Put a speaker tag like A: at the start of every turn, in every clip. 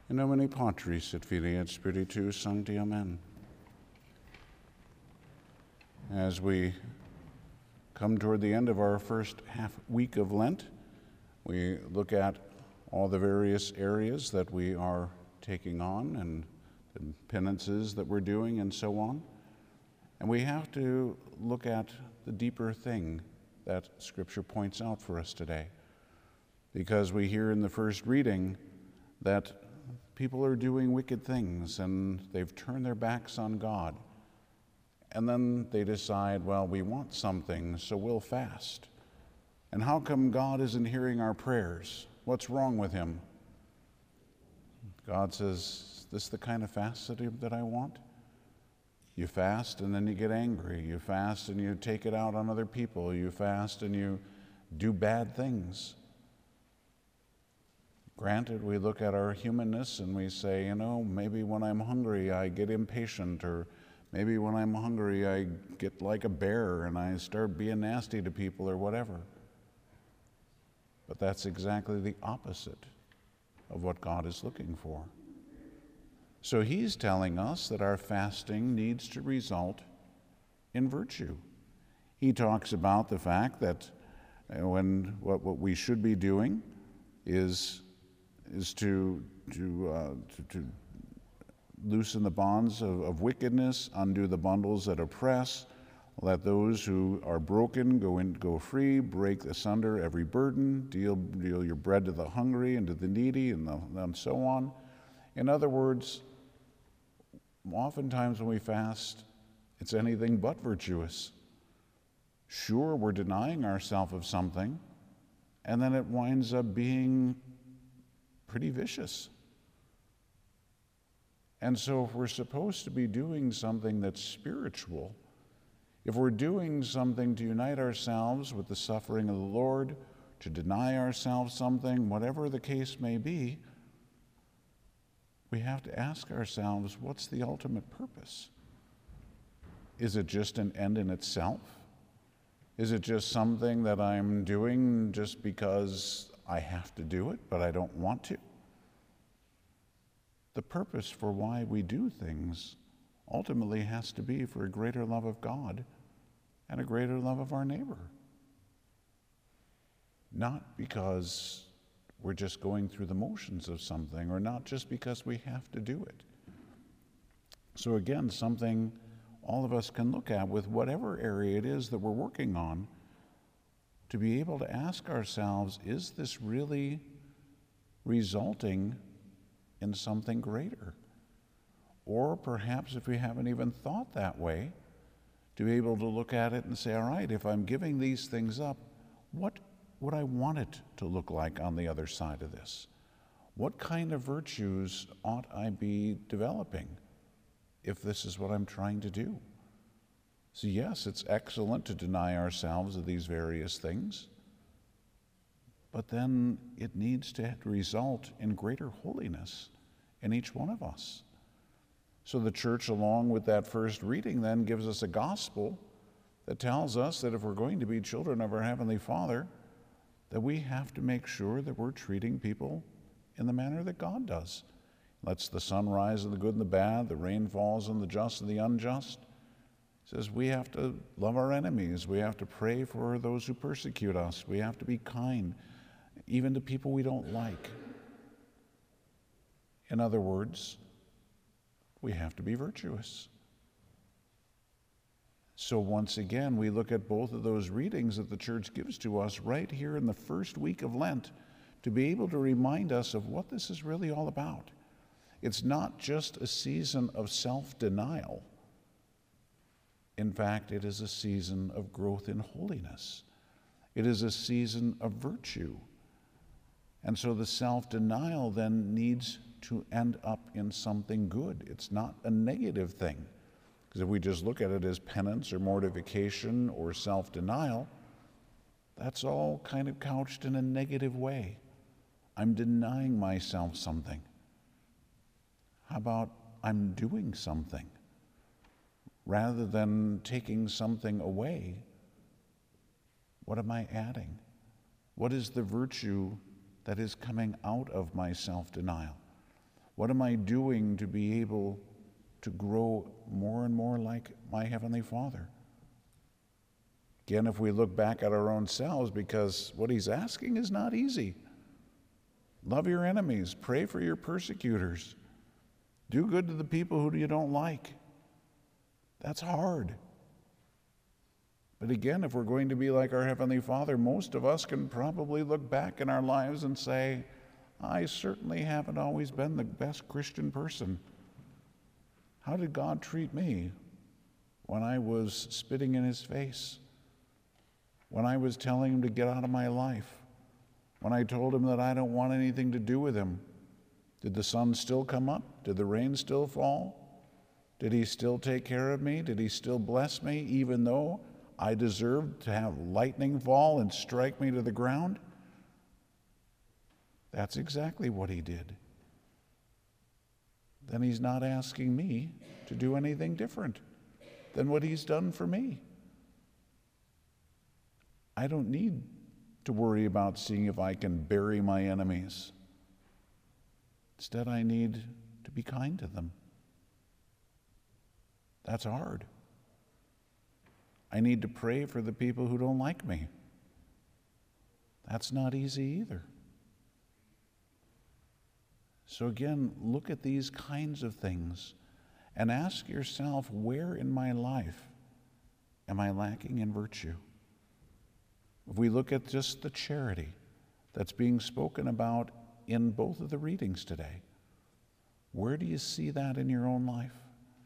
A: In nomine Patris et Filii et Spiritus Sancti. Amen. As we come toward the end of our first half week of Lent, we look at all the various areas that we are taking on and the penances that we're doing and so on. And we have to look at the deeper thing that Scripture points out for us today. Because we hear in the first reading that people are doing wicked things and they've turned their backs on God. And then they decide, well, we want something, so we'll fast. And how come God isn't hearing our prayers? What's wrong with him? God says, is this the kind of fast that I want? You fast and then you get angry. You fast and you take it out on other people. You fast and you do bad things. Granted, we look at our humanness and we say, maybe when I'm hungry I get impatient, or maybe when I'm hungry I get like a bear and I start being nasty to people or whatever. But that's exactly the opposite of what God is looking for. So he's telling us that our fasting needs to result in virtue. He talks about the fact that what we should be doing is to loosen the bonds of wickedness, undo the bundles that oppress, let those who are broken go free, break asunder every burden, deal your bread to the hungry and to the needy, and so on. In other words, oftentimes when we fast, it's anything but virtuous. Sure, we're denying ourselves of something, and then it winds up being pretty vicious. And so if we're supposed to be doing something that's spiritual, if we're doing something to unite ourselves with the suffering of the Lord, to deny ourselves something, whatever the case may be, we have to ask ourselves, what's the ultimate purpose? Is it just an end in itself? Is it just something that I'm doing just because I have to do it, but I don't want to? The purpose for why we do things ultimately has to be for a greater love of God and a greater love of our neighbor. Not because we're just going through the motions of something, or not just because we have to do it. So again, something all of us can look at with whatever area it is that we're working on, to be able to ask ourselves, is this really resulting in something greater? Or perhaps if we haven't even thought that way, to be able to look at it and say, all right, if I'm giving these things up, what would I want it to look like on the other side of this? What kind of virtues ought I be developing if this is what I'm trying to do? So yes, it's excellent to deny ourselves of these various things, but then it needs to result in greater holiness in each one of us. So the church, along with that first reading, then gives us a gospel that tells us that if we're going to be children of our Heavenly Father, that we have to make sure that we're treating people in the manner that God does. Lets the sun rise on the good and the bad, the rain falls on the just and the unjust. He says we have to love our enemies. We have to pray for those who persecute us. We have to be kind, even to people we don't like. In other words, we have to be virtuous. So once again, we look at both of those readings that the church gives to us right here in the first week of Lent to be able to remind us of what this is really all about. It's not just a season of self-denial. In fact, it is a season of growth in holiness. It is a season of virtue. And so the self-denial then needs to end up in something good. It's not a negative thing. Because if we just look at it as penance or mortification or self-denial, that's all kind of couched in a negative way. I'm denying myself something. How about I'm doing something? Rather than taking something away, what am I adding? What is the virtue that is coming out of my self-denial? What am I doing to be able to grow more and more like my Heavenly Father? Again, if we look back at our own selves, because what he's asking is not easy. Love your enemies, pray for your persecutors, do good to the people who you don't like. That's hard. But again, if we're going to be like our Heavenly Father, most of us can probably look back in our lives and say, I certainly haven't always been the best Christian person. How did God treat me when I was spitting in his face? When I was telling him to get out of my life? When I told him that I don't want anything to do with him? Did the sun still come up? Did the rain still fall? Did he still take care of me? Did he still bless me even though I deserved to have lightning fall and strike me to the ground? That's exactly what he did. Then he's not asking me to do anything different than what he's done for me. I don't need to worry about seeing if I can bury my enemies. Instead, I need to be kind to them. That's hard. I need to pray for the people who don't like me. That's not easy either. So again, look at these kinds of things and ask yourself, where in my life am I lacking in virtue? If we look at just the charity that's being spoken about in both of the readings today, where do you see that in your own life?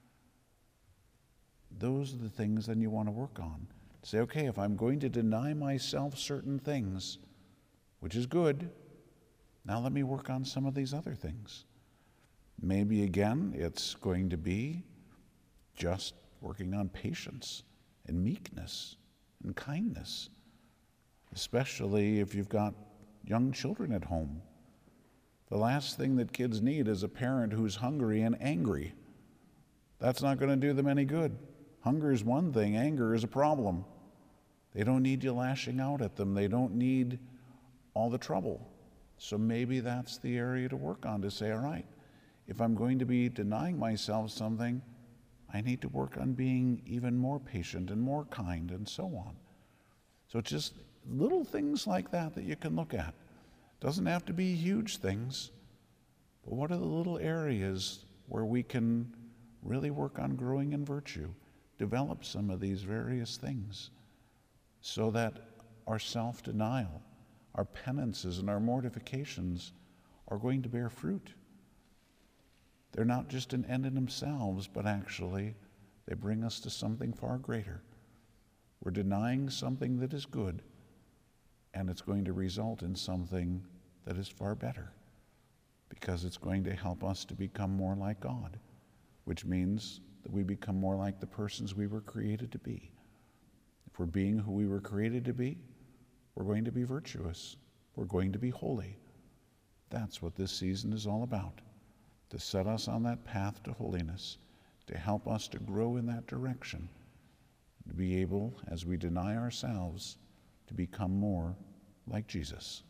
A: Those are the things then you want to work on. Say, okay, if I'm going to deny myself certain things, which is good, now let me work on some of these other things. Maybe again, it's going to be just working on patience and meekness and kindness, especially if you've got young children at home. The last thing that kids need is a parent who's hungry and angry. That's not going to do them any good. Hunger is one thing, anger is a problem. They don't need you lashing out at them. They don't need all the trouble. So maybe that's the area to work on, to say, all right, if I'm going to be denying myself something, I need to work on being even more patient and more kind and so on. So it's just little things like that that you can look at. Doesn't have to be huge things, but what are the little areas where we can really work on growing in virtue, develop some of these various things so that our self-denial, our penances, and our mortifications are going to bear fruit. They're not just an end in themselves, but actually they bring us to something far greater. We're denying something that is good, and it's going to result in something that is far better, because it's going to help us to become more like God, which means that we become more like the persons we were created to be. If we're being who we were created to be, we're going to be virtuous. We're going to be holy. That's what this season is all about, to set us on that path to holiness, to help us to grow in that direction, to be able, as we deny ourselves, to become more like Jesus.